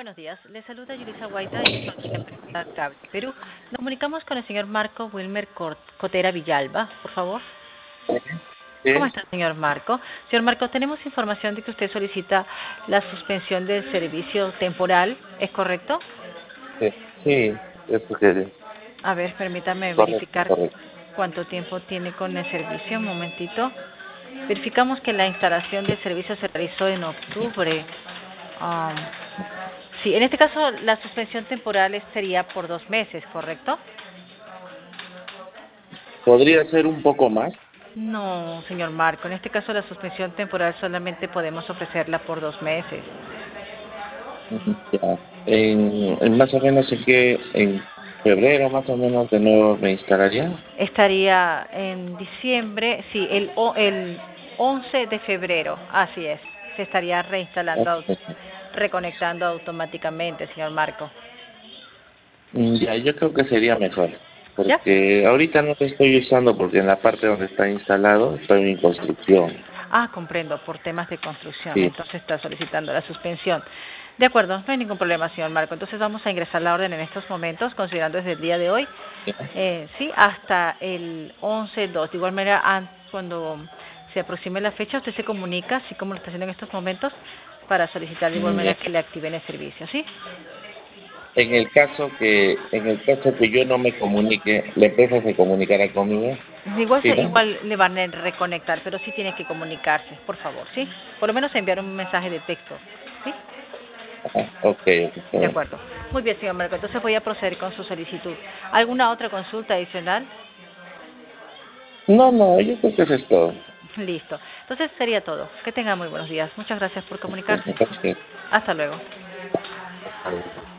Buenos días. Le saluda Yulisa Guaita y soy de la empresa Cable Perú. Nos comunicamos con el señor Marco Wilmer Cotera Villalba, por favor. ¿Cómo Sí, está, señor Marco? Señor Marco, tenemos información de que usted solicita la suspensión del servicio temporal, ¿es correcto? sí, eso que A ver, permítame correcto, verificar correcto. cuánto tiempo tiene con el servicio. Un momentito. Verificamos que la instalación del servicio se realizó en octubre. Um, sí, en este caso la suspensión temporal sería por 2 meses, ¿correcto? ¿Podría ser un poco más? No, señor Marco, en este caso la suspensión temporal solamente podemos ofrecerla por 2 meses. Ya. En más o menos en febrero más o menos de nuevo me instalaría. Estaría en diciembre, sí, el 11 de febrero, así es. Se estaría reinstalando, reconectando automáticamente, señor Marco. Ya, yo creo que sería mejor, ¿Ya? porque ahorita no lo estoy usando porque en la parte donde está instalado estoy en construcción. Ah, comprendo, por temas de construcción, Sí, entonces está solicitando la suspensión. De acuerdo, no hay ningún problema, señor Marco. Entonces vamos a ingresar la orden en estos momentos, considerando desde el día de hoy, ya. sí, hasta el 11/2. De igual manera, cuando se aproxime la fecha, usted se comunica, así como lo está haciendo en estos momentos, para solicitar de igual manera Ya. que le activen el servicio, ¿sí? En el caso que yo no me comunique, la empresa se comunicará conmigo. Igual, Sí, ¿no? igual le van a reconectar, pero sí tiene que comunicarse, por favor, ¿sí? Por lo menos enviar un mensaje de texto, ¿sí? Ajá, ok, está De bien. acuerdo. Muy bien, señor Marco. Entonces voy a proceder con su solicitud. ¿Alguna otra consulta adicional? No, no, yo creo que eso es todo. Listo. Entonces sería todo. Que tenga muy buenos días. Muchas gracias por comunicarse. Gracias. Hasta luego. Hasta luego.